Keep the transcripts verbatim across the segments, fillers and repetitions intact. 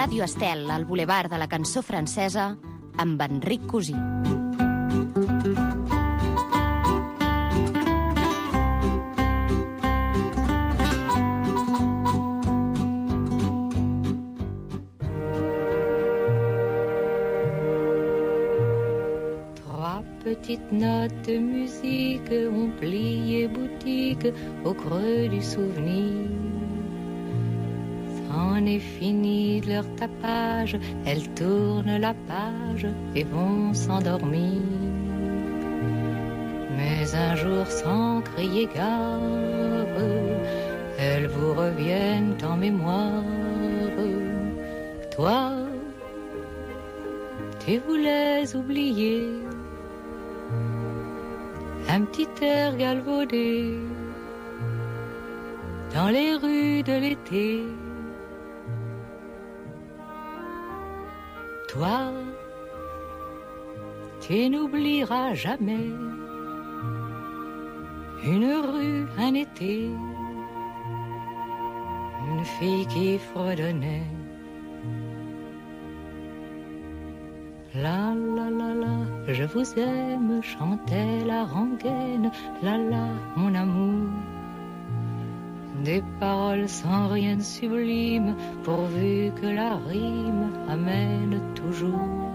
Ràdio Estel, al Boulevard de la Cançó Francesa, amb Enric Cosí. Petites notes de musique ont plié boutique au creux du souvenir. C'en est fini de leur tapage, elles tournent la page et vont s'endormir. Mais un jour sans crier gare, elles vous reviennent en mémoire. Toi, tu voulais oublier un petit air galvaudé dans les rues de l'été. Toi, tu n'oublieras jamais une rue, un été, une fille qui fredonnait. La la la la, je vous aime, chantait la rengaine. La la, mon amour. Des paroles sans rien de sublime, pourvu que la rime amène toujours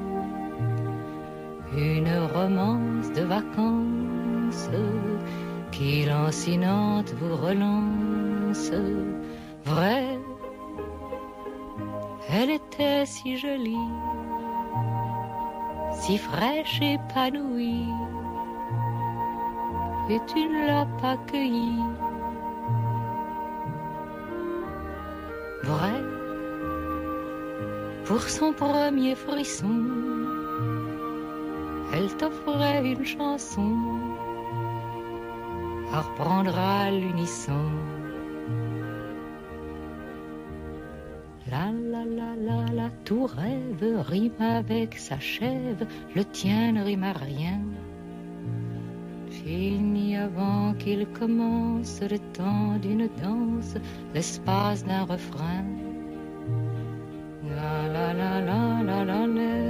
une romance de vacances qui lancinante vous relance. Vrai, elle était si jolie, si fraîche, épanouie, et tu ne l'as pas cueillie. Vrai, pour son premier frisson, elle t'offrait une chanson à reprendre à l'unisson. La la la la la, tout rêve rime avec s'achève, le tien ne rime à rien. Fini avant qu'il commence le temps d'une danse, l'espace d'un refrain. La la la la la la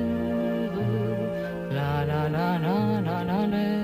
la la la la la la la la.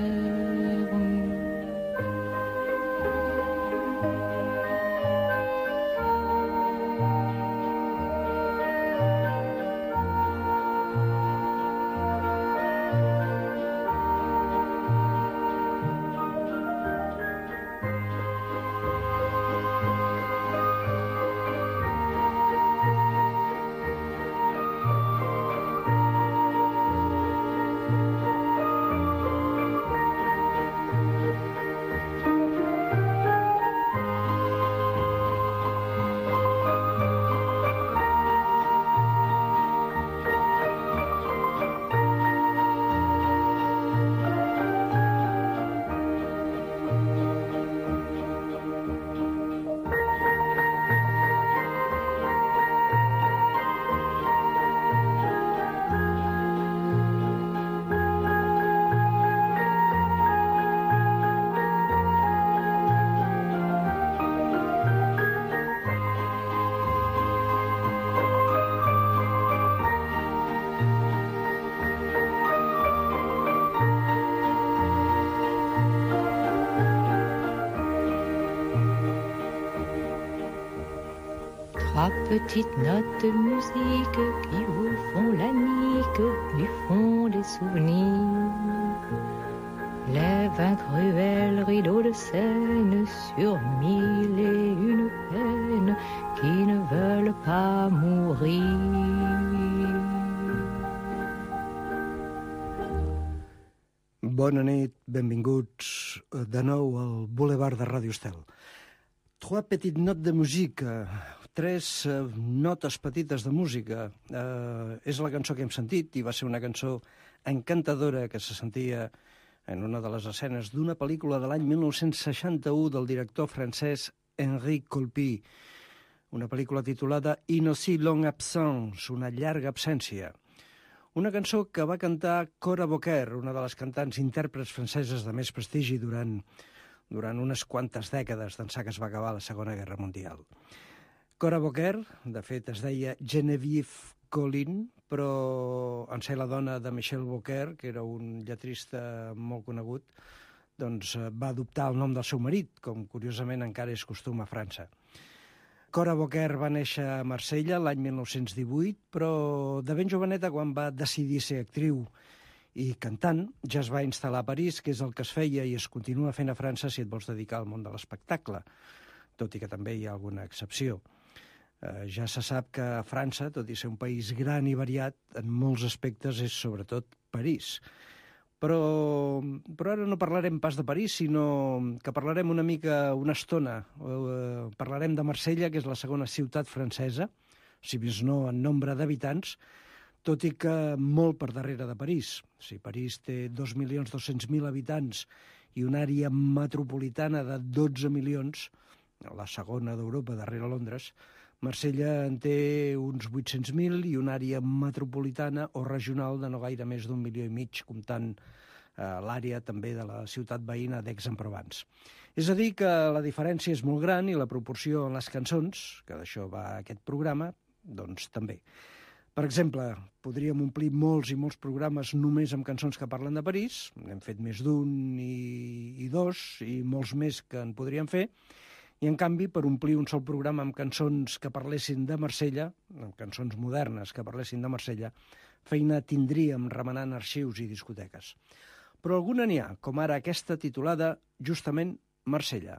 Trois petites notes de musique qui vous font la nique du fond des souvenirs. Lève un cruel rideau de scène sur mille et une peines qui ne veulent pas mourir. Bona nit, benvinguts de nou al Boulevard de Ràdio Estel. Trois petites notes de música, tres uh, notes petites de música. Uh, és la cançó que hem sentit i va ser una cançó encantadora que se sentia en una de les escenes d'una pel·lícula de l'any mil nou-cents seixanta-u del director francès Henri Colpi, una pel·lícula titulada Une aussi longue absence, una llarga absència. Una cançó que va cantar Cora Bouquer, una de les cantants intèrprets franceses de més prestigi durant, durant unes quantes dècades d'ençà que es va acabar la Segona Guerra Mundial. Cora Boquer, de fet, es deia Genevieve Colin, però en ser la dona de Michel Boquer, que era un lletrista molt conegut, doncs va adoptar el nom del seu marit, com curiosament encara és costum a França. Cora Boquer va néixer a Marsella l'any mil nou-cents divuit, però de ben joveneta, quan va decidir ser actriu i cantant, ja es va instal·lar a París, que és el que es feia i es continua fent a França si et vols dedicar al món de l'espectacle, tot i que també hi ha alguna excepció. Eh, ja se sap que França, tot i ser un país gran i variat, en molts aspectes és sobretot París. Però, però ara no parlarem pas de París, sinó que parlarem una mica, una estona. Eh, parlarem de Marsella, que és la segona ciutat francesa, si més no en nombre d'habitants, tot i que molt per darrere de París. Si París té dos milions dos-cents mil habitants i una àrea metropolitana de dotze milions, la segona d'Europa darrere Londres, Marsella en té uns vuit-cents mil i una àrea metropolitana o regional de no gaire més d'un milió i mig, comptant eh, l'àrea també de la ciutat veïna d'Aix-en-Provence. És a dir, que la diferència és molt gran i la proporció en les cançons, que d'això va aquest programa, doncs també. Per exemple, podríem omplir molts i molts programes només amb cançons que parlen de París, n'hem fet més d'un i, i dos, i molts més que en podríem fer, i, en canvi, per omplir un sol programa amb cançons que parlessin de Marsella, amb cançons modernes que parlessin de Marsella, feina tindríem remenant arxius i discoteques. Però alguna n'hi ha, com ara aquesta titulada justament Marsella.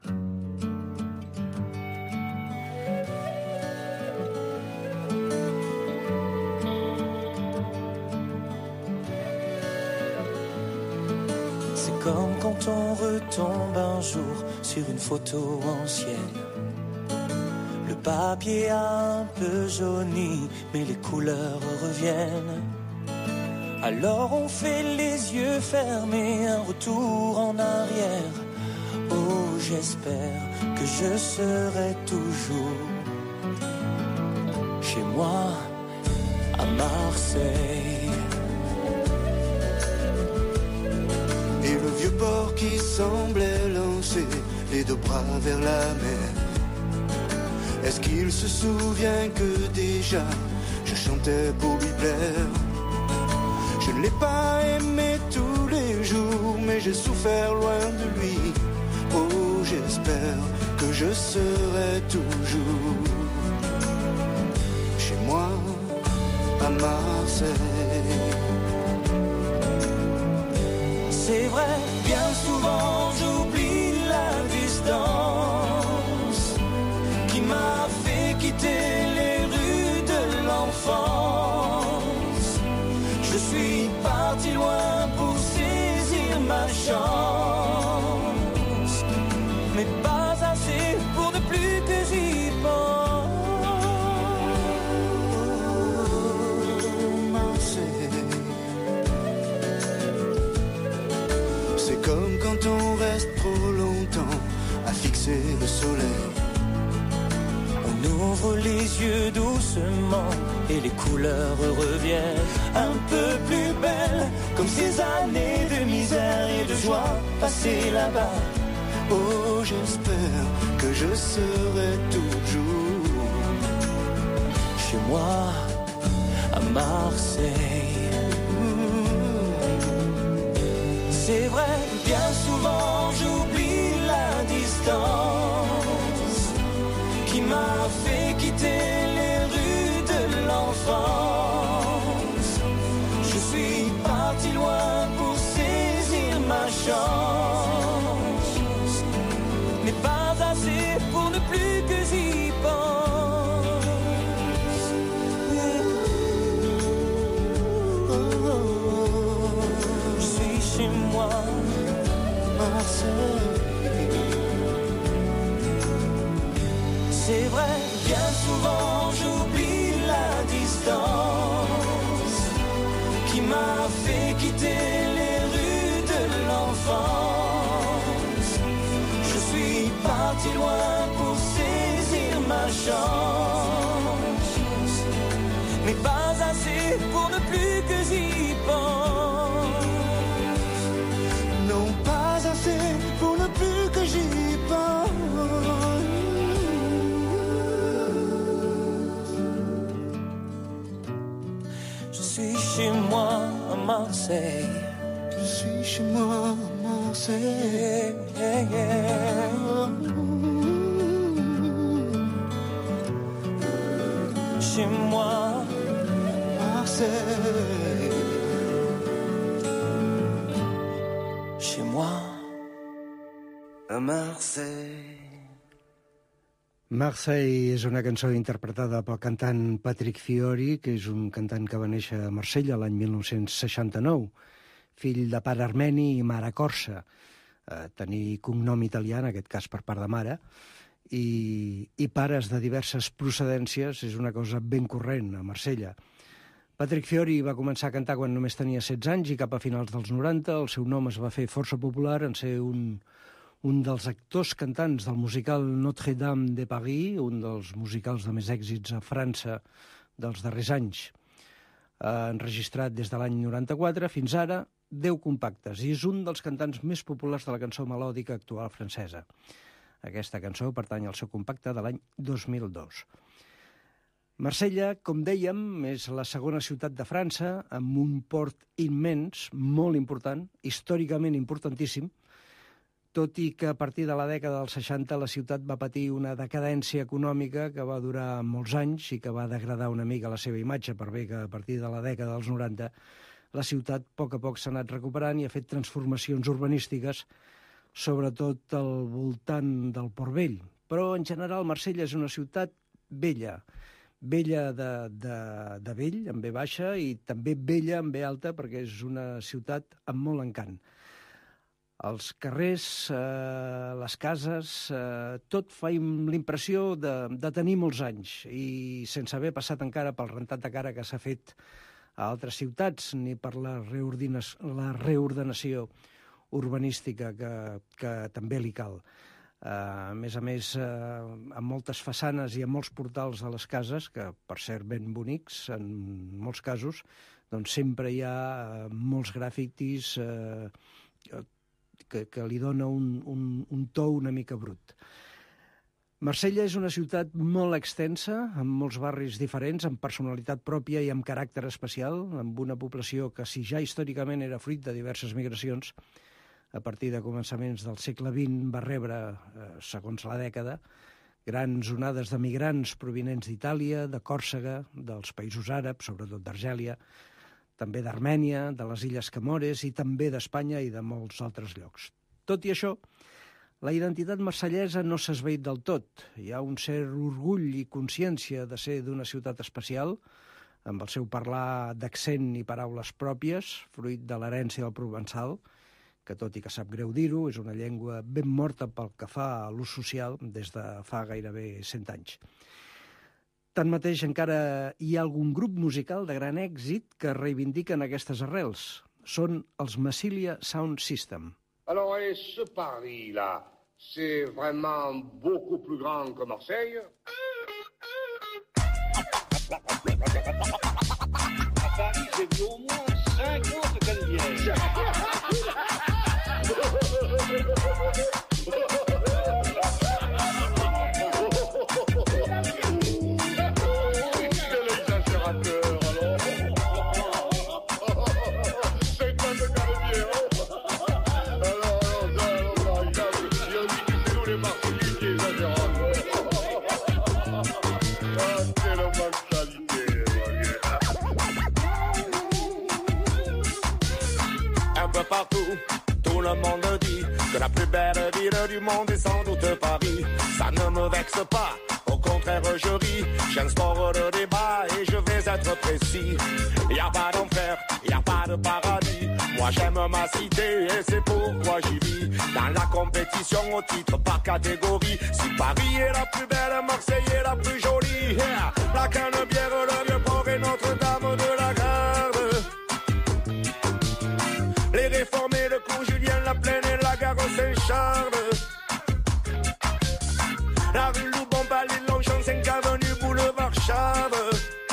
Comme quand on retombe un jour sur une photo ancienne. Le papier a un peu jauni, mais les couleurs reviennent. Alors on fait les yeux fermés, un retour en arrière. Oh, j'espère que je serai toujours chez moi à Marseille. Et le vieux port qui semblait lancer les deux bras vers la mer. Est-ce qu'il se souvient que déjà je chantais pour lui plaire? Je ne l'ai pas aimé tous les jours, mais j'ai souffert loin de lui. Oh, j'espère que je serai toujours chez moi à Marseille. C'est vrai, bien souvent j'oublie la distance qui m'a fait quitter les rues de l'enfance. Je suis parti loin pour saisir ma chance, mais pas assez pour ne plus que j'y pense. Comme quand on reste trop longtemps à fixer le soleil. On ouvre les yeux doucement et les couleurs reviennent un peu plus belles, comme ces années de misère et de joie passées là-bas. Oh, j'espère que je serai toujours chez moi à Marseille. C'est vrai, bien souvent j'oublie la distance qui m'a fait quitter les rues de l'enfance. Je suis parti loin pour saisir ma chance, mais pas assez pour ne plus que j'y pense. Je suis chez moi, Marseille. C'est vrai, bien souvent j'oublie la distance qui m'a fait quitter les rues de l'enfance. Je suis parti loin pour saisir ma chance, mais pas assez pour ne plus que j'y pense. Non, pas assez pour ne plus que j'y pense. chez moi à Marseille. Je suis chez moi à Marseille. Yeah, yeah. Chez moi, Marseille. Chez moi, à Marseille. Marseille és una cançó interpretada pel cantant Patrick Fiori, que és un cantant que va néixer a Marsella l'any mil nou-cents seixanta-nou, fill de pare armeni i mare corsa. Eh, tenir cognom italià, en aquest cas per part de mare, i, i pares de diverses procedències és una cosa ben corrent a Marsella. Patrick Fiori va començar a cantar quan només tenia setze anys i cap a finals dels noranta el seu nom es va fer força popular en ser un... un dels actors cantants del musical Notre-Dame de Paris, un dels musicals de més èxits a França dels darrers anys. Ha enregistrat des de l'any noranta-quatre fins ara deu compactes i és un dels cantants més populars de la cançó melòdica actual francesa. Aquesta cançó pertany al seu compacte de l'any dos mil dos. Marsella, com dèiem, és la segona ciutat de França amb un port immens, molt important, històricament importantíssim, tot i que a partir de la dècada dels seixanta la ciutat va patir una decadència econòmica que va durar molts anys i que va degradar una mica la seva imatge, per bé que a partir de la dècada dels noranta la ciutat a poc a poc s'ha anat recuperant i ha fet transformacions urbanístiques, sobretot al voltant del Port Vell. Però en general Marsella és una ciutat vella, vella de, de, de vell, amb ve baixa, i també vella amb ve alta, perquè és una ciutat amb molt encant. Els carrers, eh, les cases, eh, tot fa l'impressió de, de tenir molts anys i sense haver passat encara pel rentat de cara que s'ha fet a altres ciutats ni per la, la reordenació urbanística que, que també li cal. Eh, a més a més, eh, amb moltes façanes i amb molts portals a les cases, que per cert ben bonics en molts casos, doncs sempre hi ha eh, molts grafitis eh, Que, que li dona un, un, un to una mica brut. Marsella és una ciutat molt extensa, amb molts barris diferents, amb personalitat pròpia i amb caràcter especial, amb una població que, si ja històricament era fruit de diverses migracions, a partir de començaments del segle vint va rebre, eh, segons la dècada, grans onades de migrants provinents d'Itàlia, de Còrsega, dels països àrabs, sobretot d'Argèlia, també d'Armènia, de les Illes Comores i també d'Espanya i de molts altres llocs. Tot i això, la identitat marsellesa no s'ha esvaït del tot. Hi ha un cert orgull i consciència de ser d'una ciutat especial, amb el seu parlar d'accent i paraules pròpies, fruit de l'herència del provençal, que tot i que sap greu dir-ho, és una llengua ben morta pel que fa a l'ús social des de fa gairebé cent anys. Tanmateix, encara hi ha algun grup musical de gran èxit que reivindiquen aquestes arrels. Són els Massilia Sound System. Alors, et ce Paris-là, c'est vraiment beaucoup plus grand que Marseille? À Paris, j'ai vu au moins cinquante canadiens. Partout, tout le monde dit que la plus belle ville du monde est sans doute Paris. Ça ne me vexe pas, au contraire je ris. J'instaure le débat et je vais être précis. Y a pas d'enfer, y a pas de paradis. Moi j'aime ma cité et c'est pourquoi j'y vis. Dans la compétition au titre par catégorie. Si Paris est la plus belle, Marseille est la plus jolie. Yeah. La Canebière, le Vieux-Port et Notre-Dame de la Garde. Les réformés, le cours Julien, la Plaine et la gare Saint-Charles. La rue Loubon, Palais Longchamp, cinq avenue, boulevard Charles.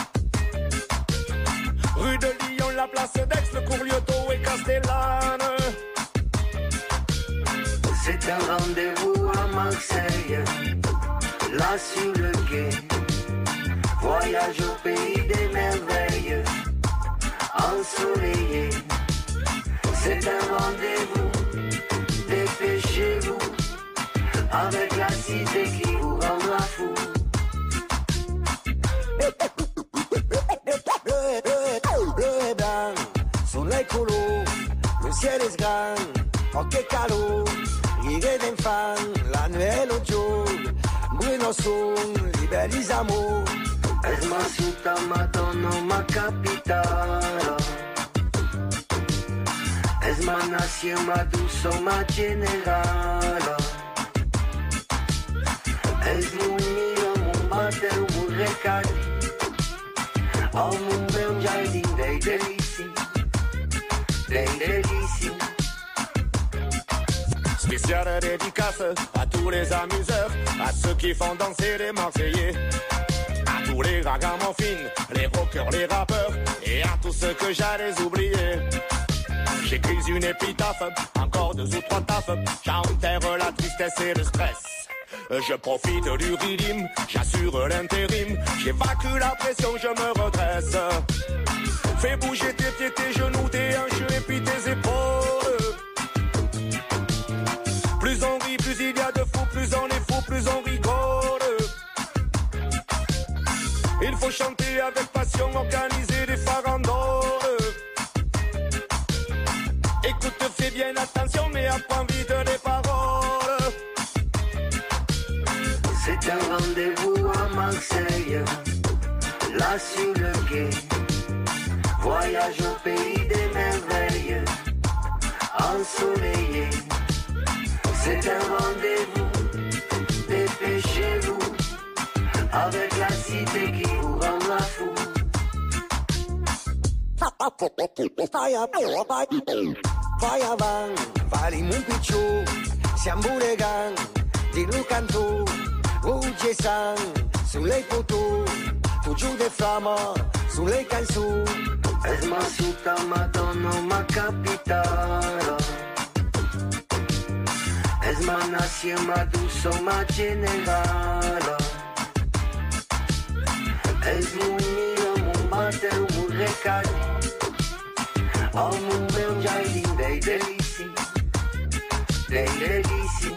Rue de Lyon, la place d'Aix, le cours Lyoto et Castellane. C'est un rendez-vous à Marseille, là sur le quai. Voyage au pays des merveilles, ensoleillé. C'est un rendez-vous, dépêchez-vous, avec la cité qui vous rendra fou. Bleu et blanc, soleil coulot, le ciel est grand, occhi calò, righe d'infant, la nuit lo giorno, Bruno son, liberi amor. Es ma città, ma donna, ma capitale. Es ma nación, ma dulce, ma generale. Es un mio, un mater, un recado. Al mondo è un giardino dei delici, dei delici. Spéciale dédicace à tous les amuseurs, à ceux qui font danser les Marseillais, à tous les ragamuffins, les rockers, les rappeurs, et à tous ceux que j'allais oublier. J'écris une épitaphe, encore deux ou trois tafs, j'enterre la tristesse et le stress. Je profite du rythme, j'assure l'intérim, j'évacue la pression, je me redresse. Fais bouger tes pieds, tes genoux, tes hanches et puis tes épaules. Plus on rit, plus il y a de fous, plus on est fou, plus on rigole. Il faut chanter avec passion, organiser des farandoles. Écoute, fais bien attention, mais apprends vite les paroles. C'est un rendez-vous à Marseille, là sur le quai. Voyage au pays des merveilles, ensoleillé. C'est un rendez-vous, dépêchez-vous, avec la cité qui vous rendra fou. Vai avanti, fai un picciò, siamo buregan, di Lucanto, Uge San, sulle foto, tu giù de flama, sulle canzoni. Es ma città, ma donna, ma capitale. Es ma nación, ma dulce, ma generale. Es un mio, un mater, un recado. Al mondo è un giardino dei delici, dei delici.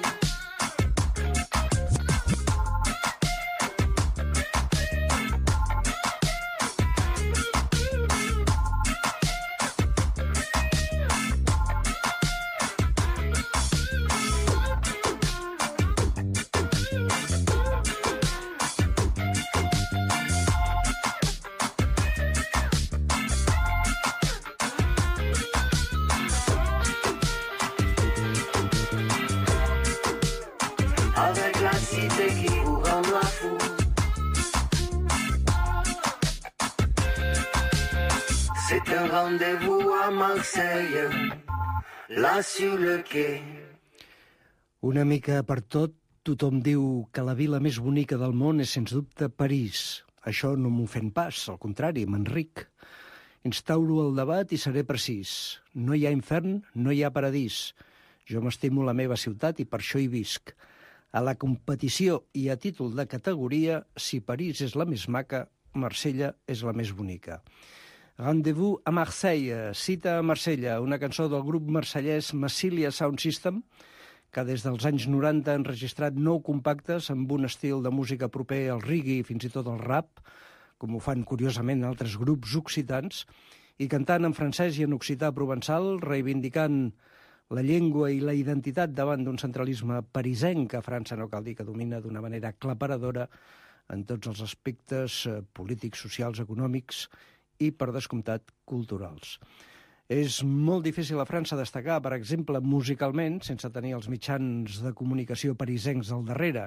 C'est un rendez-vous à Marseille, là sur le quai. Una mica per tot, tothom diu que la vila més bonica del món és, sens dubte, París. Això no m'ofèn pas, al contrari, m'enric. Instauro el debat i seré precís. No hi ha infern, no hi ha paradís. Jo m'estimo la meva ciutat i per això hi visc. A la competició i a títol de categoria, si París és la més maca, Marsella és la més bonica. Rendez-vous a Marseille, cita a Marsella, una cançó del grup marsellès Massilia Sound System, que des dels anys noranta han registrat nou compactes amb un estil de música proper al reggae i fins i tot al rap, com ho fan curiosament altres grups occitans, i cantant en francès i en occità provençal, reivindicant la llengua i la identitat davant d'un centralisme parisenc que França no cal dir que domina d'una manera aclaparadora en tots els aspectes polítics, socials, econòmics i, per descomptat, culturals. És molt difícil a França destacar, per exemple, musicalment, sense tenir els mitjans de comunicació parisencs al darrere.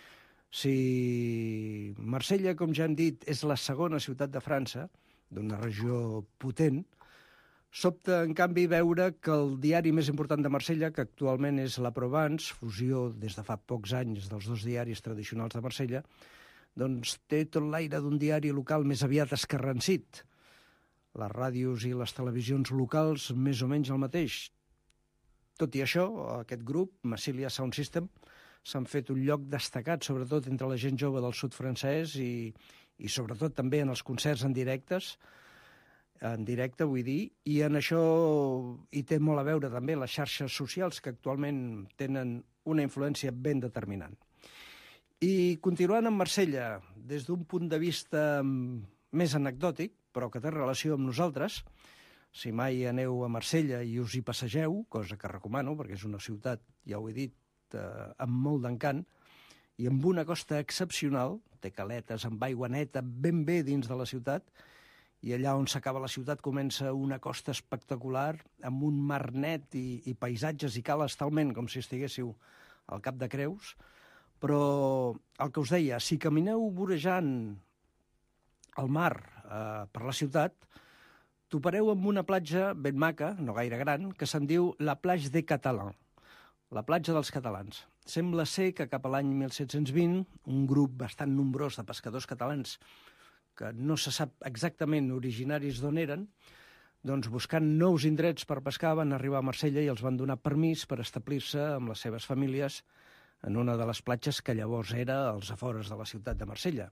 Si Marsella, com ja hem dit, és la segona ciutat de França, d'una regió potent, sobta, en canvi, veure que el diari més important de Marsella, que actualment és La Provence, fusió des de fa pocs anys dels dos diaris tradicionals de Marsella, doncs té tot l'aire d'un diari local més aviat escarransit. Les ràdios i les televisions locals més o menys el mateix. Tot i això, aquest grup, Massilia Sound System, s'han fet un lloc destacat, sobretot entre la gent jove del sud francès i, i sobretot també en els concerts en directes, en directe, vull dir, i en això hi té molt a veure també les xarxes socials que actualment tenen una influència ben determinant. I continuant amb Marsella, des d'un punt de vista més anecdòtic, però que té relació amb nosaltres, si mai aneu a Marsella i us hi passegeu, cosa que recomano, perquè és una ciutat, ja ho he dit, eh, amb molt d'encant, i amb una costa excepcional, té caletes amb aigua neta ben bé dins de la ciutat, i allà on s'acaba la ciutat comença una costa espectacular, amb un mar net i, i paisatges i cales talment com si estiguéssiu al Cap de Creus. Però el que us deia, si camineu vorejant el mar eh, per la ciutat, topareu amb una platja ben maca, no gaire gran, que se'n diu la Plage des Catalans, la platja dels catalans. Sembla ser que cap a l'any mil set-cents vint, un grup bastant nombrós de pescadors catalans, que no se sap exactament originaris d'on eren, doncs buscant nous indrets per pescar van arribar a Marsella i els van donar permís per establir-se amb les seves famílies en una de les platges que llavors era als afores de la ciutat de Marsella.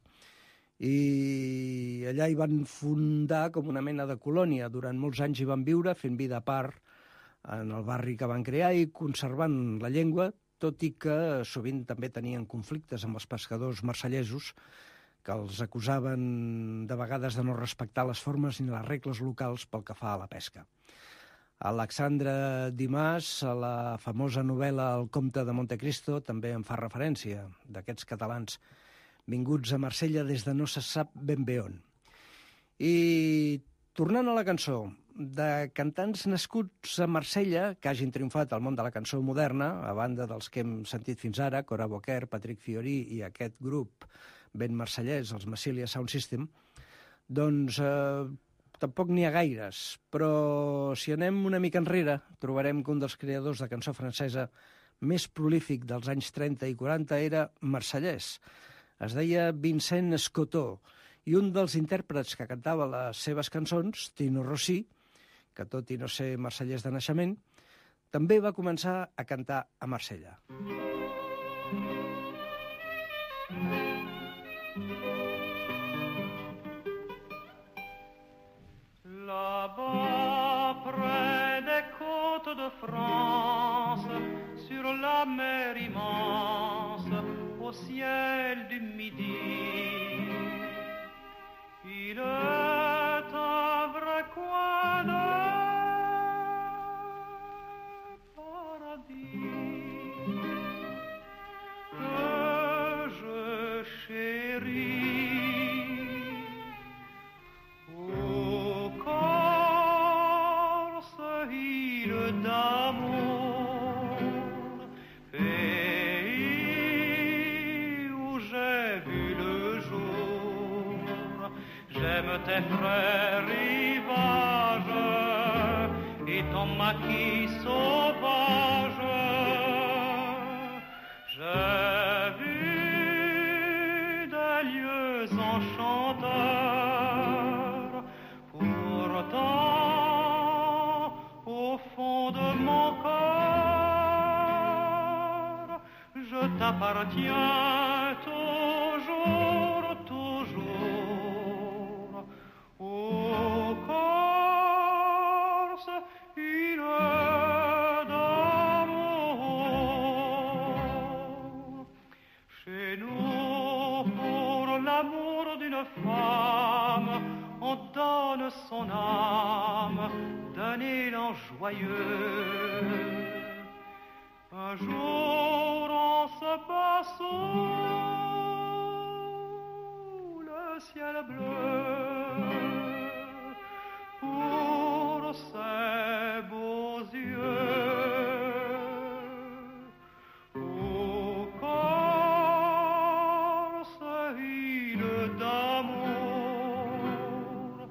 I allà hi van fundar com una mena de colònia. Durant molts anys hi van viure, fent vida a part en el barri que van crear i conservant la llengua, tot i que sovint també tenien conflictes amb els pescadors marsellesos, que els acusaven de vegades de no respectar les formes ni les regles locals pel que fa a la pesca. Alexandre Dimas, a la famosa novel·la El comte de Montecristo, també en fa referència, d'aquests catalans vinguts a Marsella des de no se sap ben bé on. I tornant a la cançó, de cantants nascuts a Marsella que hagin triomfat al món de la cançó moderna, a banda dels que hem sentit fins ara, Cora Boquer, Patrick Fiori i aquest grup ben marsellès, els Massilia Sound System, doncs eh, tampoc n'hi ha gaires, però si anem una mica enrere trobarem que un dels creadors de cançó francesa més prolífic dels anys trenta i quaranta era marsellès. Es deia Vincent Escotó, i un dels intèrprets que cantava les seves cançons, Tino Rossi, que tot i no ser marsellès de naixement, també va començar a cantar a Marsella. Là-bas, près des côtes de France, sur la mer immense, au ciel du midi, il est un vrai coin de paradis que je chéris. D'amour, pays où j'ai vu le jour, j'aime tes frères rivages et ton maquis sauvage. J'ai vu des lieux enchanteurs, pourtant au fond de mon corps, je t'appartiens toujours, toujours. Ô Corse, île d'amour, chez nous, pour l'amour d'une femme, on donne son âme d'un élan joyeux. Un jour on se bat sous le ciel bleu pour ses beaux yeux. Ô Corse, île d'amour,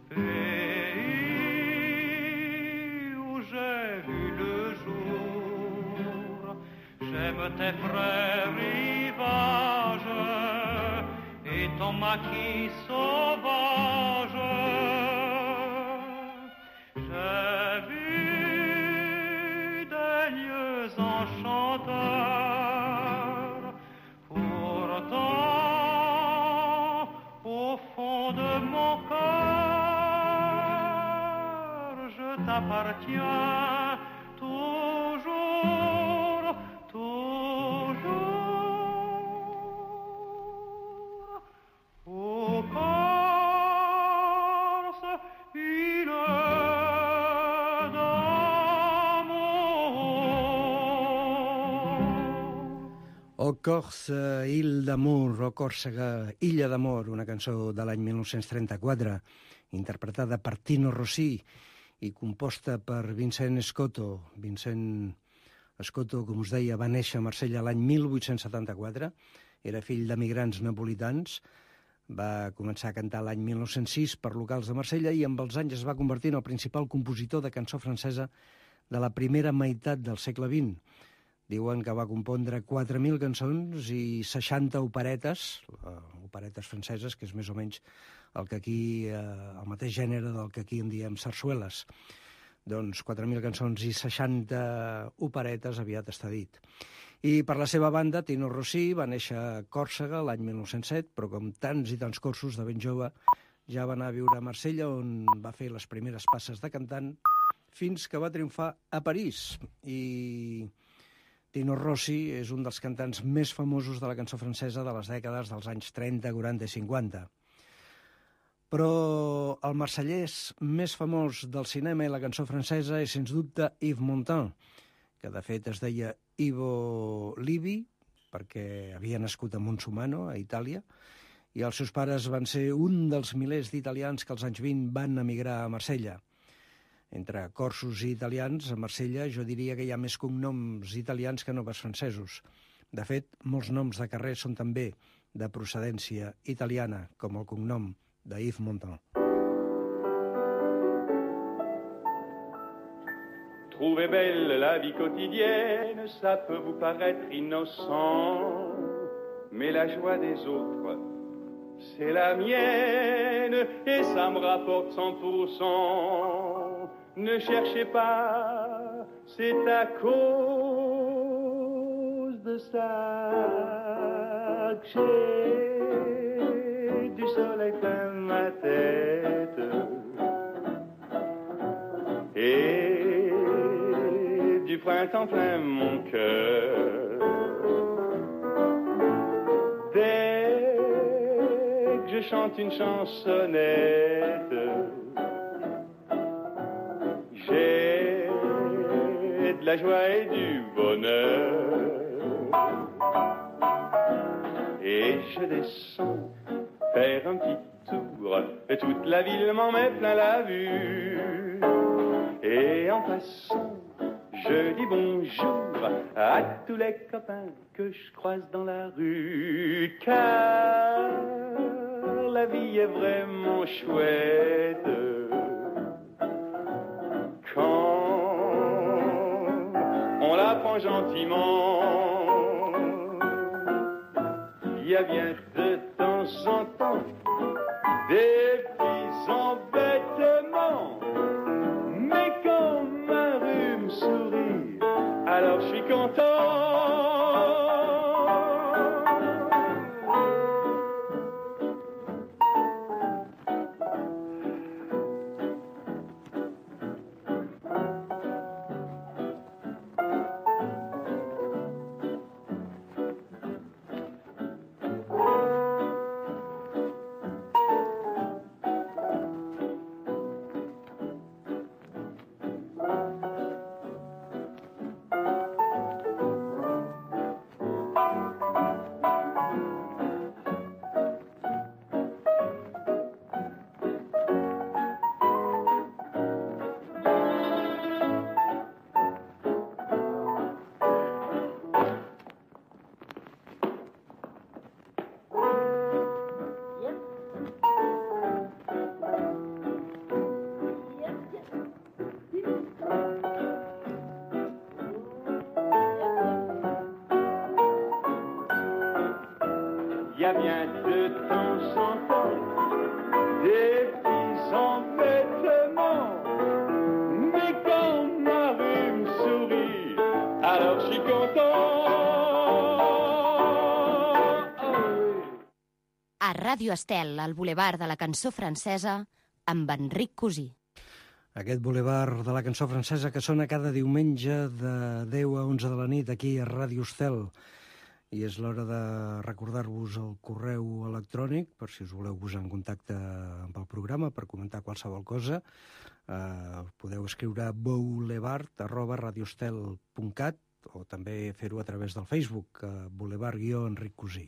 j'aime tes frères rivages et ton maquis sauvage. J'ai vu des lieux enchanteurs, pourtant au fond de mon cœur, appartient toujours, toujours au Corse, île O Corsa, Île d'Amor, o Còrsega, Illa d'Amor, una cançó de l'any mil nou-cents trenta-quatre, interpretada per Tino Rossi i composta per Vincent Escoto. Vincent Escoto, com us deia, va néixer a Marsella l'any mil vuit-cents setanta-quatre, era fill d'emigrants napolitans, va començar a cantar l'any mil nou-cents sis per locals de Marsella i amb els anys es va convertir en el principal compositor de cançó francesa de la primera meitat del segle vint. Diuen que va compondre quatre mil cançons i seixanta operetes, uh, operetes franceses, que és més o menys el que aquí, uh, el mateix gènere del que aquí en diem sarsueles. Doncs quatre mil cançons i seixanta operetes, aviat està dit. I per la seva banda, Tino Rossi va néixer a Còrsega l'any mil nou-cents set, però com tants i tants corsos de ben jove, ja va anar a viure a Marsella, on va fer les primeres passes de cantant, fins que va triomfar a París. I Tino Rossi és un dels cantants més famosos de la cançó francesa de les dècades dels anys trenta, quaranta i cinquanta. Però el marsellès més famós del cinema i la cançó francesa és, sens dubte, Yves Montand, que de fet es deia Ivo Livi, perquè havia nascut a Montsumano, a Itàlia, i els seus pares van ser un dels milers d'italians que als anys vint van emigrar a Marsella. Entre corsos i italians, a Marsella jo diria que hi ha més cognoms italians que no pas francesos. De fet, molts noms de carrer són també de procedència italiana, com el cognom de Yves Montand. Trouvez belle la vie quotidienne, ça peut vous paraître innocent, mais la joie des autres, c'est la mienne, et ça me rapporte cent pour cent. Ne cherchez pas, c'est à cause de ça que j'ai du soleil plein ma tête et du printemps plein mon cœur. Dès que je chante une chansonnette, j'ai de la joie et du bonheur. Et je descends faire un petit tour, et toute la ville m'en met plein la vue. Et en passant, je dis bonjour à tous les copains que je croise dans la rue. Car la vie est vraiment chouette quand on la prend gentiment. Il y a bien de temps en temps des petits embêtements, mais quand ma rue me sourit, alors je suis content. Il y a bien de temps en temps des petits embêtements, mais quand ma rue me sourit, alors je suis content. A Ràdio Estel, al Boulevard de la Cançó Francesa, amb Enric Cosí. Aquest Boulevard de la cançó francesa que sona cada diumenge de deu a onze de la nit aquí a Ràdio Estel. I és l'hora de recordar-vos el correu electrònic per si us voleu posar en contacte amb el programa per comentar qualsevol cosa. Eh, podeu escriure boulevard arroba radioestel punt cat o també fer-ho a través del Facebook, eh, Boulevard guió Enric Cosí.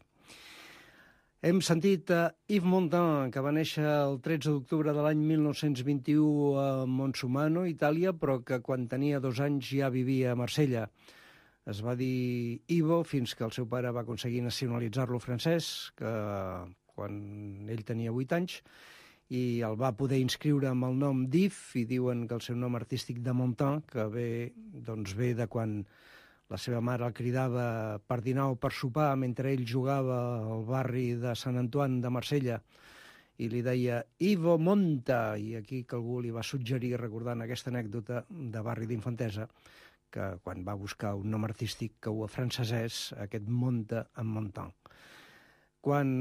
Hem sentit a Yves Montand, que va néixer el tretze d'octubre de l'any mil nou-cents vint-i-u a Montsumano, Itàlia, però que quan tenia dos anys ja vivia a Marsella. Es va dir Ivo fins que el seu pare va aconseguir nacionalitzar-lo francès, que quan ell tenia vuit anys, i el va poder inscriure amb el nom d'Yves, i diuen que el seu nom artístic de Montand, que ve, doncs ve de quan la seva mare el cridava per dinar o per sopar mentre ell jugava al barri de Sant Antoine de Marsella i li deia Ivo Monta, i aquí que algú li va suggerir, recordant aquesta anècdota de barri d'infantesa, que quan va buscar un nom artístic que ho afrancesés, aquest Monta amb Montand. Quan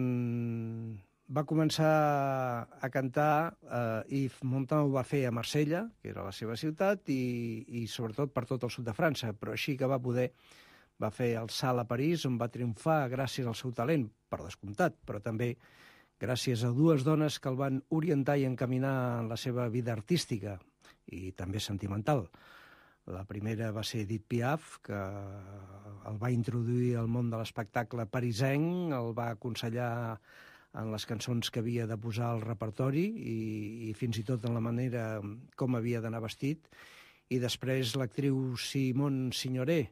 va començar a cantar, eh, Yves Montand ho va fer a Marsella, que era la seva ciutat, i, i sobretot per tot el sud de França, però així que va poder, va fer el salt a París, on va triomfar gràcies al seu talent, per descomptat, però també gràcies a dues dones que el van orientar i encaminar en la seva vida artística i també sentimental. La primera va ser Edith Piaf, que el va introduir al món de l'espectacle parisenc, el va aconsellar en les cançons que havia de posar al repertori i, i fins i tot en la manera com havia d'anar vestit. I després l'actriu Simone Signoret,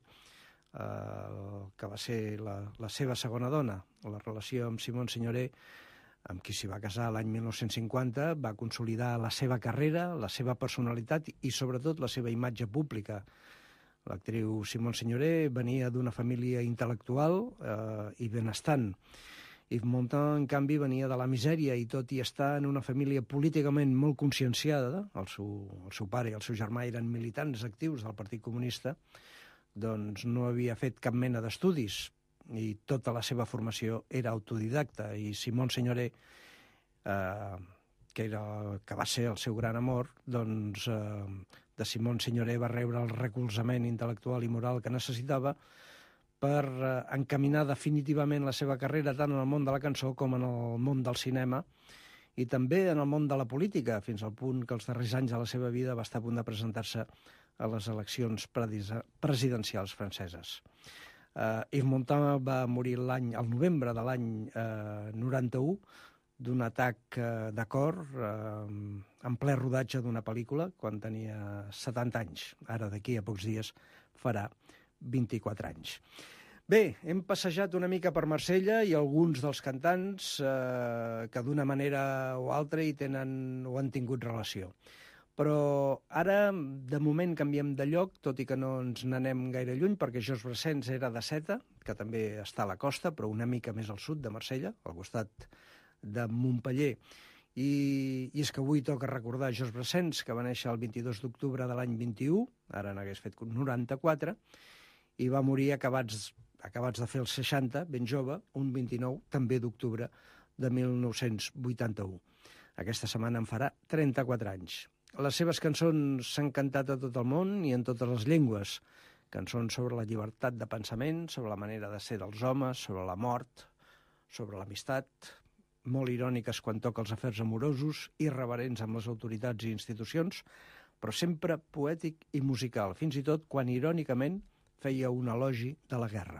eh, que va ser la, la seva segona dona. La relació amb Simone Signoret, amb qui s'hi va casar l'any mil nou-cents cinquanta, va consolidar la seva carrera, la seva personalitat i sobretot la seva imatge pública. L'actriu Simone Signoret venia d'una família intel·lectual eh, i benestant. Yves Montand, en canvi, venia de la misèria i tot i estar en una família políticament molt conscienciada, el seu, el seu pare i el seu germà eren militants actius del Partit Comunista, doncs no havia fet cap mena d'estudis i tota la seva formació era autodidacta. I Simone Signoret, eh, que, era, que va ser el seu gran amor, doncs eh, de Simone Signoret va rebre el recolzament intel·lectual i moral que necessitava per encaminar definitivament la seva carrera tant en el món de la cançó com en el món del cinema i també en el món de la política, fins al punt que els darrers anys de la seva vida va estar a punt de presentar-se a les eleccions presidencials franceses. Uh, Yves Montand va morir l'any, al novembre de l'any uh, noranta-u d'un atac uh, de cor uh, en ple rodatge d'una pel·lícula quan tenia setanta anys. Ara d'aquí a pocs dies farà vint-i-quatre anys. Bé, hem passejat una mica per Marsella i alguns dels cantants eh, que d'una manera o altra hi tenen o han tingut relació. Però ara, de moment, canviem de lloc, tot i que no ens n'anem gaire lluny, perquè Georges Brassens era de Seta, que també està a la costa, però una mica més al sud de Marsella, al costat de Montpeller. I, i és que avui toca recordar Georges Brassens, que va néixer el vint-i-dos d'octubre de l'any vint-i-u, ara n'hagués fet noranta-quatre, i va morir acabats, acabats de fer els seixanta, ben jove, un vint-i-nou, també d'octubre de mil nou-cents vuitanta-u. Aquesta setmana en farà trenta-quatre anys. Les seves cançons s'han cantat a tot el món i en totes les llengües. Cançons sobre la llibertat de pensament, sobre la manera de ser dels homes, sobre la mort, sobre l'amistat, molt iròniques quan toca els afers amorosos, irreverents amb les autoritats i institucions, però sempre poètic i musical, fins i tot quan irònicament feia un elogi de la guerra.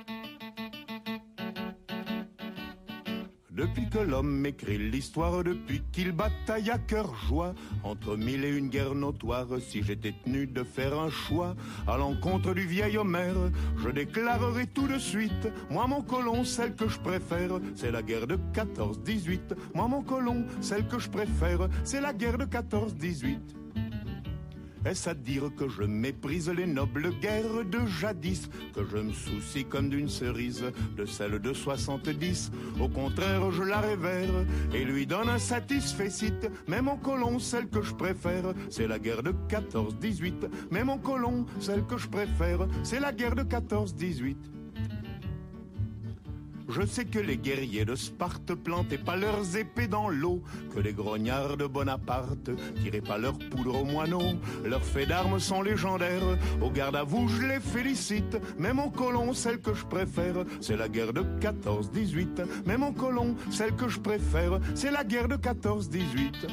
Depuis que l'homme écrit l'histoire, depuis qu'il bataille à cœur joie, entre mille et une guerres notoires, si j'étais tenu de faire un choix, à l'encontre du vieil Homère, je déclarerai tout de suite, moi mon colon, celle que je préfère, c'est la guerre de quatorze dix-huit. Moi mon colon, celle que je préfère, c'est la guerre de quatorze dix-huit. Est-ce à dire que je méprise les nobles guerres de jadis, que je me soucie comme d'une cerise de celle de soixante-dix? Au contraire, je la révère et lui donne un satisfecit. Mais mon colon, celle que je préfère, c'est la guerre de quatorze dix-huit. Mais mon colon, celle que je préfère, c'est la guerre de quatorze dix-huit. Je sais que les guerriers de Sparte plantaient pas leurs épées dans l'eau, que les grognards de Bonaparte tiraient pas leur poudre aux moineaux. Leurs faits d'armes sont légendaires, au garde à vous je les félicite. Mais mon colon, celle que je préfère, c'est la guerre de quatorze dix-huit. Mais mon colon, celle que je préfère, c'est la guerre de quatorze dix-huit.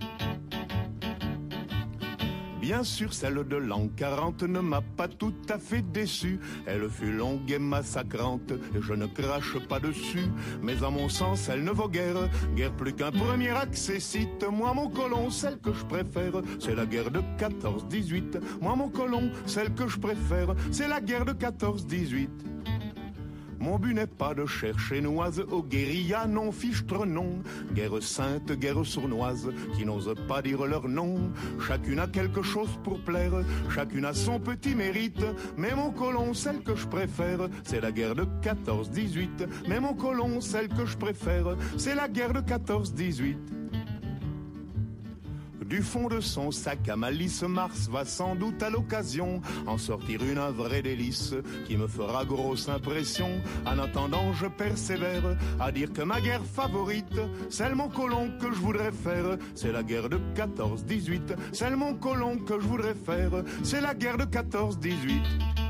Bien sûr, celle de l'an quarante ne m'a pas tout à fait déçu. Elle fut longue et massacrante, et je ne crache pas dessus. Mais à mon sens, elle ne vaut guère, guère plus qu'un premier accessite. Moi, mon colon, celle que je préfère, c'est la guerre de quatorze dix-huit. Moi, mon colon, celle que je préfère, c'est la guerre de quatorze dix-huit. Mon but n'est pas de chercher noise aux guérillas non fichtre non. Guerre sainte, guerre sournoise, qui n'osent pas dire leur nom. Chacune a quelque chose pour plaire, chacune a son petit mérite. Mais mon colon, celle que je préfère, c'est la guerre de quatorze dix-huit. Mais mon colon, celle que je préfère, c'est la guerre de quatorze dix-huit. Du fond de son sac à malice, Mars va sans doute à l'occasion en sortir une un vrai délice qui me fera grosse impression. En attendant, je persévère à dire que ma guerre favorite, celle mon colon que je voudrais faire, c'est la guerre de quatorze dix-huit. Celle mon colon que je voudrais faire, c'est la guerre de quatorze dix-huit.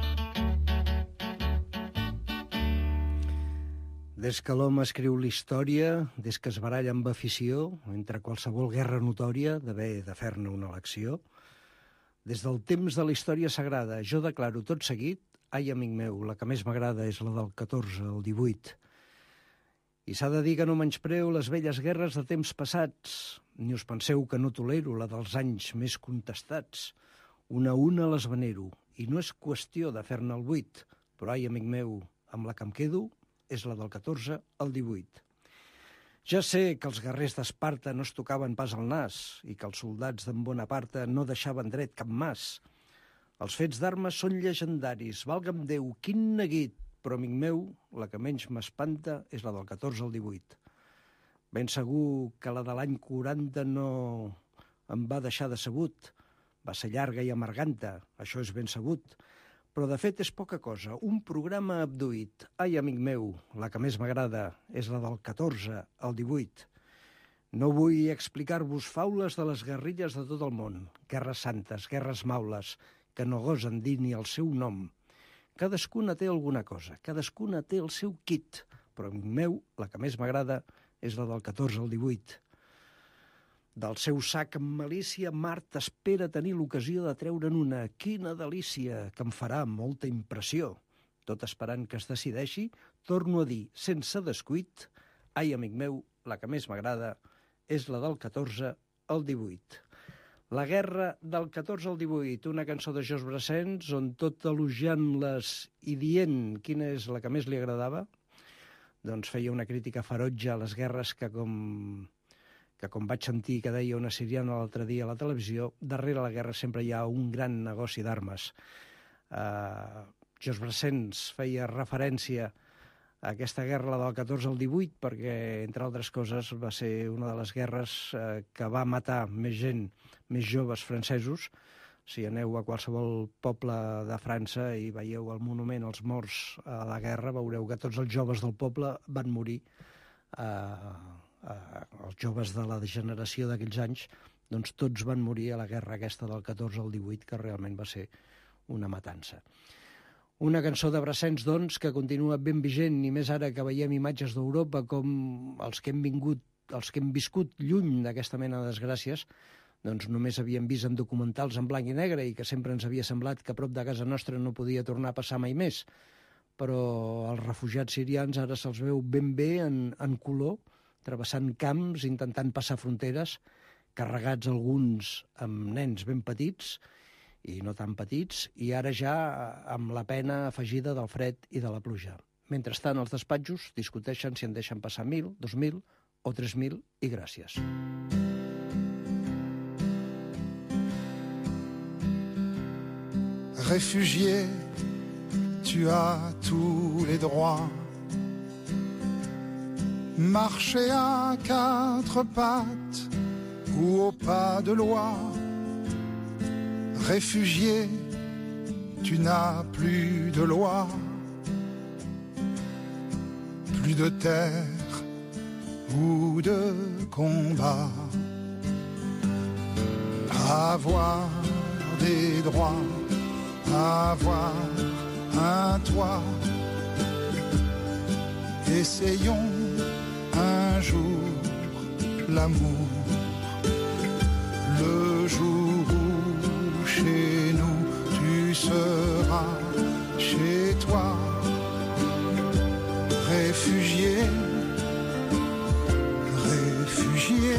Des que l'home escriu la història, des que es baralla amb afició, entre qualsevol guerra notòria, d'haver de fer-ne una elecció, des del temps de la història sagrada, jo declaro tot seguit, ai, amic meu, la que més m'agrada és la del catorze, el divuit. I s'ha de dir que no menyspreu les velles guerres de temps passats, ni us penseu que no tolero la dels anys més contestats. Una a una les venero, i no és qüestió de fer-ne el buit, però ai, amic meu, amb la que em quedo és la del catorze al divuit. Ja sé que els guerrers d'Esparta no es tocaven pas al nas i que els soldats d'en Bonaparte no deixaven dret cap mas. Els fets d'armes són llegendaris, valga'm Déu, quin neguit, però, amic meu, la que menys m'espanta és la del catorze al divuit. Ben segur que la de l'any quaranta no em va deixar decebut. Va ser llarga i amarganta, això és ben sabut. Però, de fet, és poca cosa. Un programa abduït. Ai, amic meu, la que més m'agrada és la del catorze al divuit. No vull explicar-vos faules de les guerrilles de tot el món. Guerres santes, guerres maules, que no gosen dir ni el seu nom. Cadascuna té alguna cosa, cadascuna té el seu kit. Però, amic meu, la que més m'agrada és la del catorze al divuit. Del seu sac amb malícia, Mart espera tenir l'ocasió de treure'n una. Quina delícia, que em farà molta impressió. Tot esperant que es decideixi, torno a dir, sense descuit, ai, amic meu, la que més m'agrada és la del catorze al divuit. La guerra del catorze al divuit, una cançó de Georges Brassens, on tot elogiant-les i dient quina és la que més li agradava, doncs feia una crítica ferotge a les guerres que, com... que com vaig sentir que deia una siriana l'altre dia a la televisió, darrere la guerra sempre hi ha un gran negoci d'armes. Uh, Georges Brassens feia referència a aquesta guerra, la del catorze al divuit, perquè, entre altres coses, va ser una de les guerres uh, que va matar més gent, més joves francesos. Si aneu a qualsevol poble de França i veieu el monument als morts a la guerra, veureu que tots els joves del poble van morir. Uh, Uh, els joves de la generació d'aquells anys, doncs tots van morir a la guerra aquesta del catorze al divuit, que realment va ser una matança. Una cançó de Brassens, doncs, que continua ben vigent, i més ara que veiem imatges d'Europa com els que hem vingut, els que hem viscut lluny d'aquesta mena de desgràcies, doncs només havíem vist en documentals en blanc i negre i que sempre ens havia semblat que a prop de casa nostra no podia tornar a passar mai més. Però els refugiats sirians ara se'ls veu ben bé en, en color, travessant camps, intentant passar fronteres, carregats alguns amb nens ben petits i no tan petits, i ara ja amb la pena afegida del fred i de la pluja. Mentrestant, els despatxos discuteixen si en deixen passar mil, dos mil o tres mil, i gràcies. Réfugié, tu as tous les droits. Marcher à quatre pattes ou au pas de loi. Réfugié, tu n'as plus de loi. plus de terre ou de combat. Avoir des droits, avoir un toit. Essayons un jour l'amour, le jour où chez nous tu seras chez toi, réfugié, réfugié.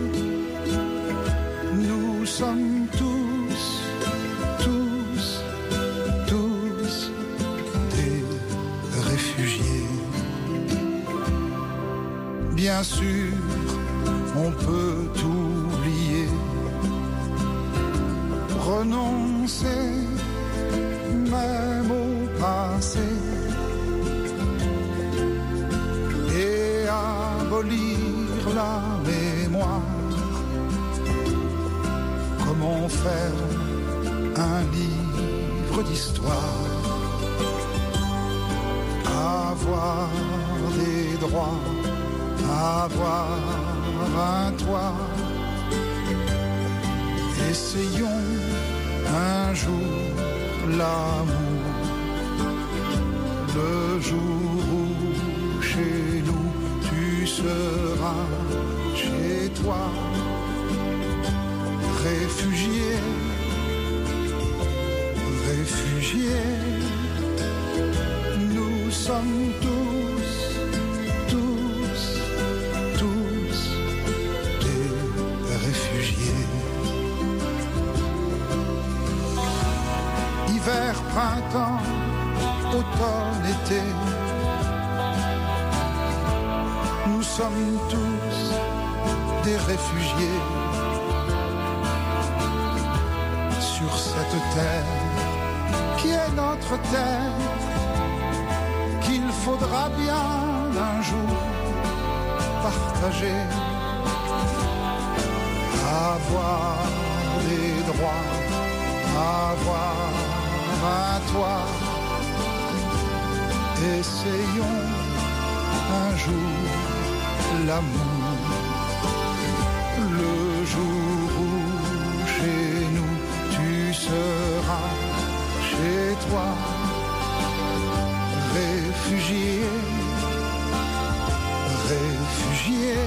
Nous sommes tous, tous, tous des réfugiés. Bien sûr, on peut oublier, renoncer même au passé et abolir la mémoire. Comment faire un livre d'histoire, avoir des droits, avoir un toit. Essayons un jour l'amour, le jour où chez nous tu seras chez toi, réfugié, réfugié. Nous sommes tous, tous, tous des réfugiés. Hiver, printemps, automne, été, nous sommes tous des réfugiés sur cette terre qui est notre terre, qu'il faudra bien un jour partager, avoir des droits, avoir un toit. Essayons un jour l'amour, le jour où chez nous tu seras chez toi, réfugié, réfugié.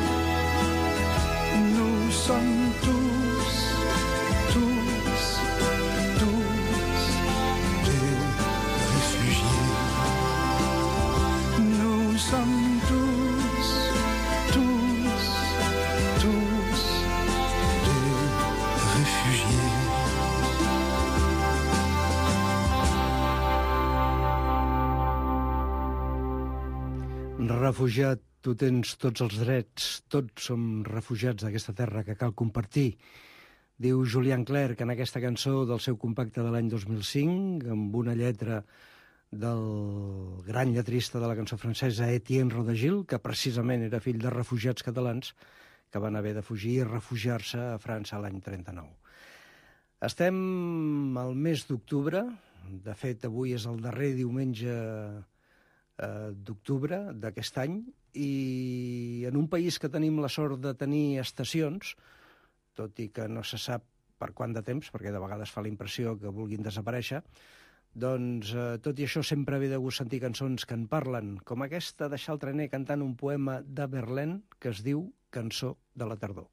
Nous sommes tous, tous, tous des réfugiés. Nous sommes tous, tous, tous des réfugiés. Refugiat, tu tens tots els drets, tots som refugiats d'aquesta terra que cal compartir. Diu Julien Clerc en aquesta cançó del seu compacte de l'any dos mil cinc, amb una lletra del gran lletrista de la cançó francesa Étienne Rodagil, que precisament era fill de refugiats catalans que van haver de fugir i refugiar-se a França l'any trenta-nou. Estem al mes d'octubre, de fet avui és el darrer diumenge d'octubre d'aquest any, i en un país que tenim la sort de tenir estacions, tot i que no se sap per quant de temps, perquè de vegades fa la impressió que vulguin desaparèixer, doncs eh, tot i això sempre ve de gust sentir cançons que en parlen, com aquesta de Charles Trenet cantant un poema de Verlaine que es diu Cançó de la tardor.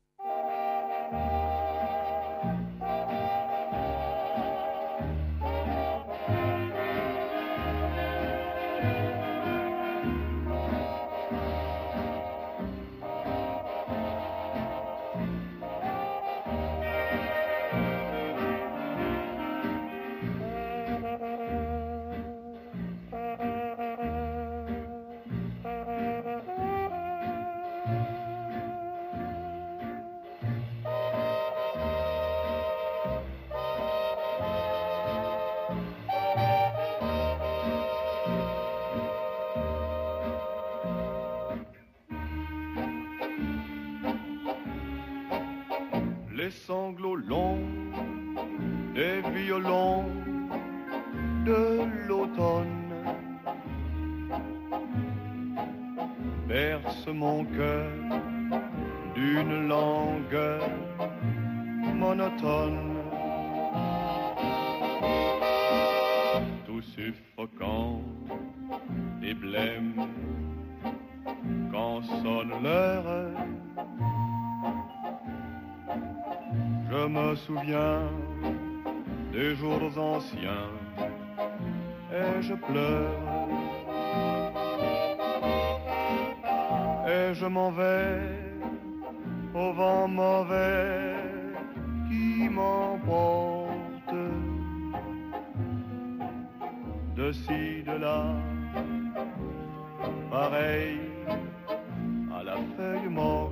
Les sanglots longs des violons de l'automne berce mon cœur d'une langueur monotone, tout suffocant et blême quand sonne l'heure. Je me souviens des jours anciens et je pleure. Et je m'en vais au vent mauvais qui m'emporte de ci, de là, pareil à la feuille morte.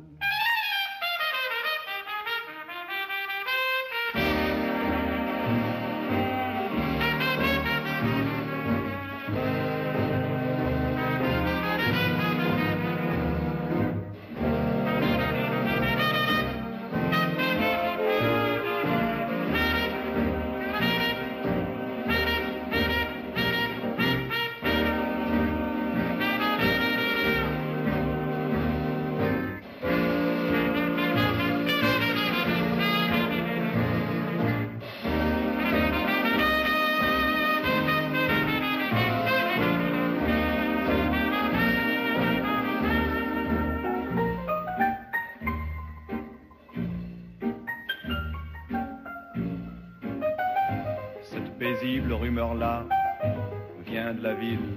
Paisible rumeur-là vient de la ville.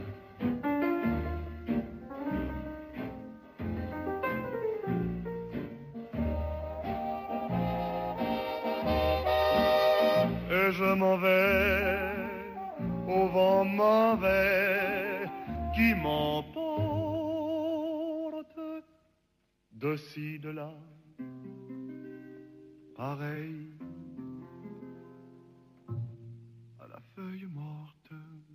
Et je m'en vais au vent mauvais qui m'emporte de ci, de là, pareil feuille morte.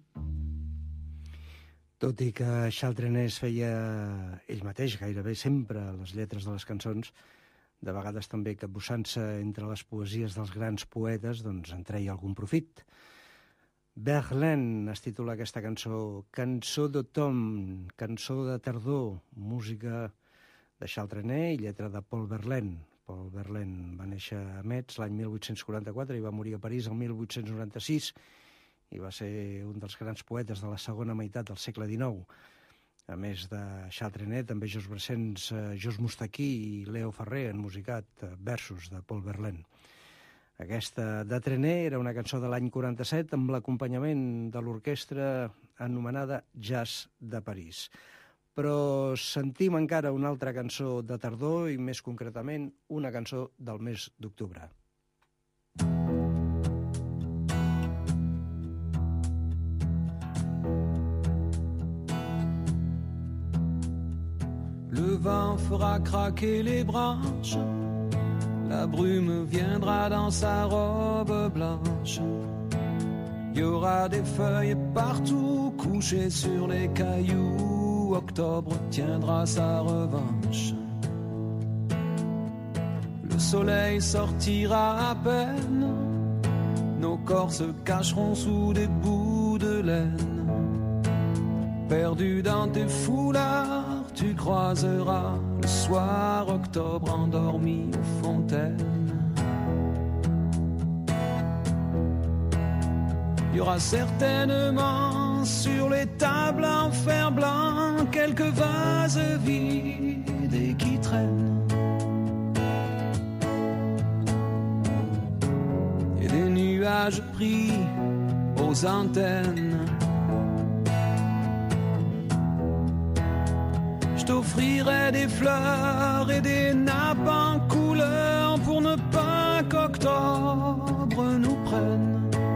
Tot i que Chaltrenés feia ell mateix gairebé sempre les lletres de les cançons, de vegades també capbussant-se entre les poesies dels grans poetes, doncs en treia algun profit. Verlaine es titula aquesta cançó, Cançó d'automne, cançó de tardor, música de Chaltrenés i lletra de Paul Verlaine. Paul Verlaine va néixer a Metz l'any mil vuit-cents quaranta-quatre i va morir a París el mil vuit-cents noranta-sis i va ser un dels grans poetes de la segona meitat del segle dinou. A més de Chaltrenés, també Jos Brassens, Jos Mostaquí i Leo Ferrer han musicat versos de Paul Verlaine. Aquesta de Trenet era una cançó de l'any quaranta-set amb l'acompanyament de l'orquestra anomenada Jazz de París. Però sentim encara una altra cançó de tardor i més concretament una cançó del mes d'octubre. Le vent fera craquer les branches, la brume viendra dans sa robe blanche. Il y aura des feuilles partout couchées sur les cailloux. Octobre tiendra sa revanche. Le soleil sortira à peine, nos corps se cacheront sous des bouts de laine. Perdu dans tes foulards, tu croiseras le soir octobre endormi aux fontaines. Il y aura certainement sur les tables en fer blanc quelques vases vides et qui traînent. Et des nuages pris aux antennes. Je t'offrirai des fleurs et des nappes en couleur pour ne pas qu'octobre nous prenne.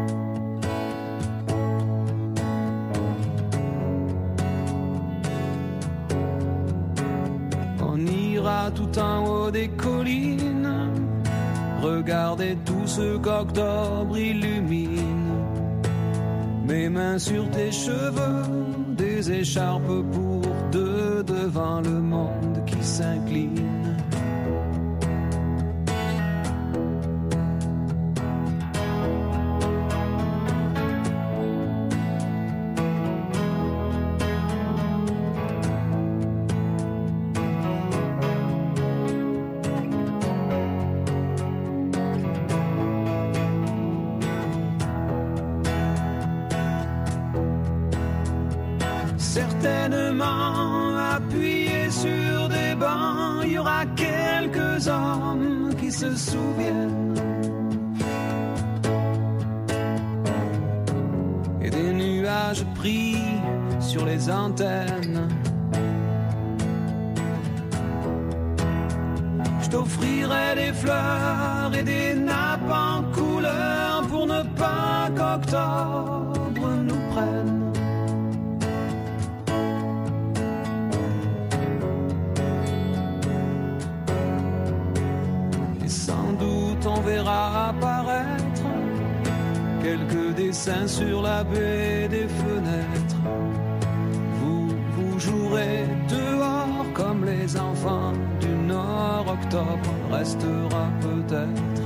On ira tout en haut des collines, regarder tout ce qu'octobre illumine. Mes mains sur tes cheveux, des écharpes pour deux devant le monde qui s'incline. les bains, il y aura quelques hommes qui se souviennent. Et des nuages pris sur les antennes. Je t'offrirai des fleurs et des nappes en couleur pour ne pas qu'octobre nous prenne. Et sans doute on verra apparaître quelques dessins sur la baie des fenêtres. Vous, vous jouerez dehors comme les enfants du Nord. Octobre restera peut-être.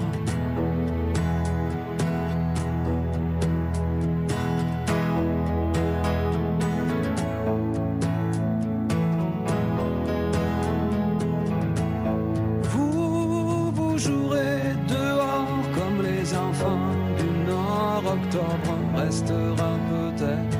Vous, vous jouerez dehors comme les enfants du Nord. Octobre restera peut-être.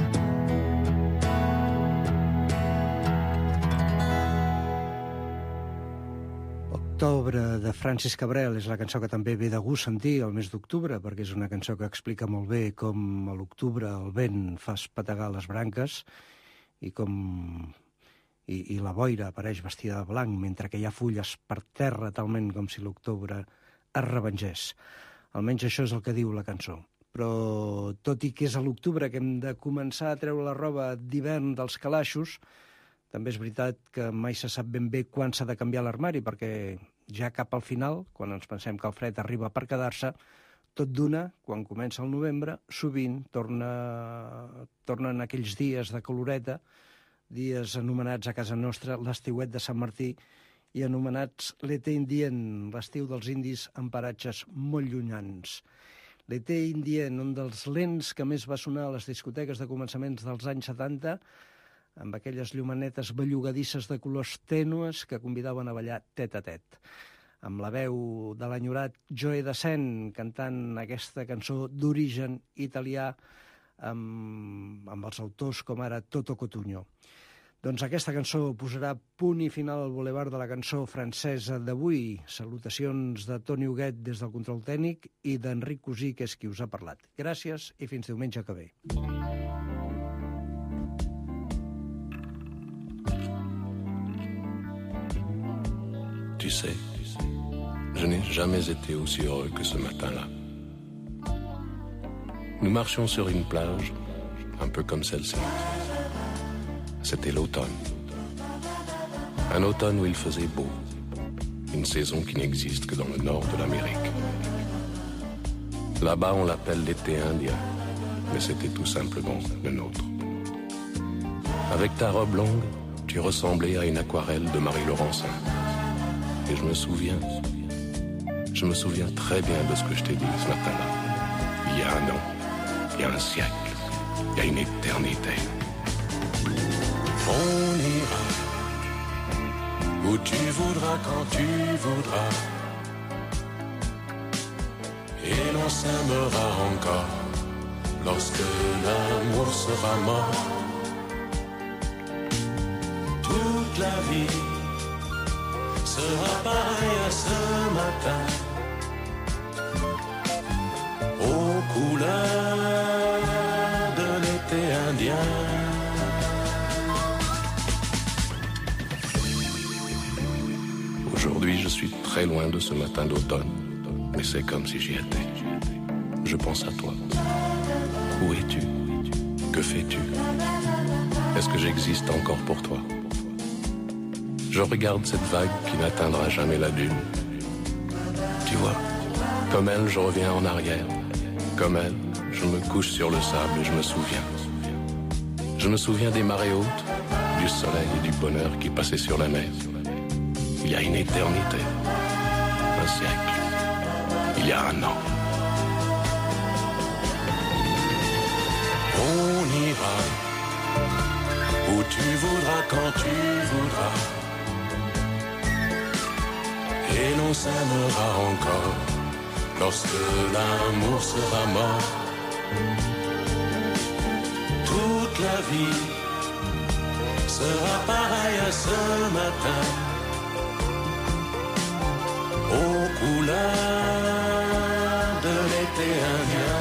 Octobre de Francis Cabrel és la cançó que també ve de gust sentir el mes d'octubre, perquè és una cançó que explica molt bé com a l'octubre el vent fa espetegar les branques i com i, i la boira apareix vestida de blanc mentre que hi ha fulles per terra, talment com si l'octubre es revengés. Almenys això és el que diu la cançó. Però tot i que és a l'octubre que hem de començar a treure la roba d'hivern dels calaixos, també és veritat que mai se sap ben bé quan s'ha de canviar l'armari, perquè ja cap al final, quan ens pensem que el fred arriba per quedar-se, tot d'una, quan comença el novembre, sovint torna, tornen aquells dies de caloreta, dies anomenats a casa nostra l'estiuet de Sant Martí i anomenats l'été indien, l'estiu dels indis en paratges molt llunyans. L'été indien, un dels lents que més va sonar a les discoteques de començaments dels anys setanta, amb aquelles llumanetes bellugadisses de colors tènues que convidaven a ballar tet a tet. Amb la veu de l'enyorat Joe Dassin cantant aquesta cançó d'origen italià amb, amb els autors com ara Toto Cotugno. Doncs aquesta cançó posarà punt i final al Boulevard de la cançó francesa d'avui. Salutacions de Toni Huguet des del control tècnic i d'Enric Cosí, que és qui us ha parlat. Gràcies i fins diumenge que ve. Tu sais, je n'ai jamais été aussi heureux que ce matin-là. Nous marchions sur une plage, un peu comme celle-ci. C'était l'automne. Un automne où il faisait beau. Une saison qui n'existe que dans le nord de l'Amérique. Là-bas, on l'appelle l'été indien, mais c'était tout simplement le nôtre. Avec ta robe longue, tu ressemblais à une aquarelle de Marie Laurencin. Et je me souviens, je me souviens très bien de ce que je t'ai dit ce matin-là. Il y a un an, il y a un siècle, il y a une éternité. On ira où tu voudras, quand tu voudras. Et l'on s'aimera encore lorsque l'amour sera mort. Toute la vie sera pareil à ce matin, aux couleurs de l'été indien. Aujourd'hui, je suis très loin de ce matin d'automne, mais c'est comme si j'y étais. Je pense à toi. Où es-tu? Que fais-tu? Est-ce que j'existe encore pour toi? Je regarde cette vague qui n'atteindra jamais la dune. Tu vois, comme elle, je reviens en arrière. Comme elle, je me couche sur le sable et je me souviens. Je me souviens des marées hautes, du soleil et du bonheur qui passaient sur la mer. Il y a une éternité, un siècle, il y a un an. On ira où tu voudras, quand tu voudras. Et l'on s'aimera encore lorsque l'amour sera mort. Toute la vie sera pareil à ce matin, aux couleurs de l'été indien.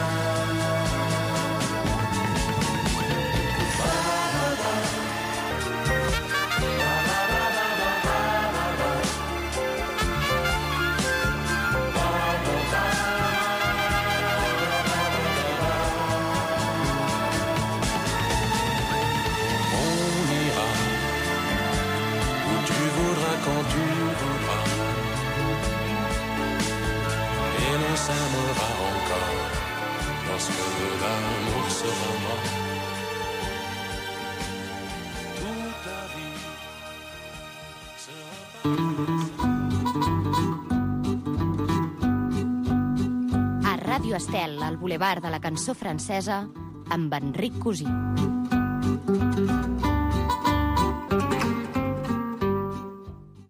Quand tu voudras, et l'on s'aimera encore lorsque l'amour sera mort. Toute la vie A sera... Ràdio Estel, al Boulevard de la Cançó Francesa, amb Enric Cosí.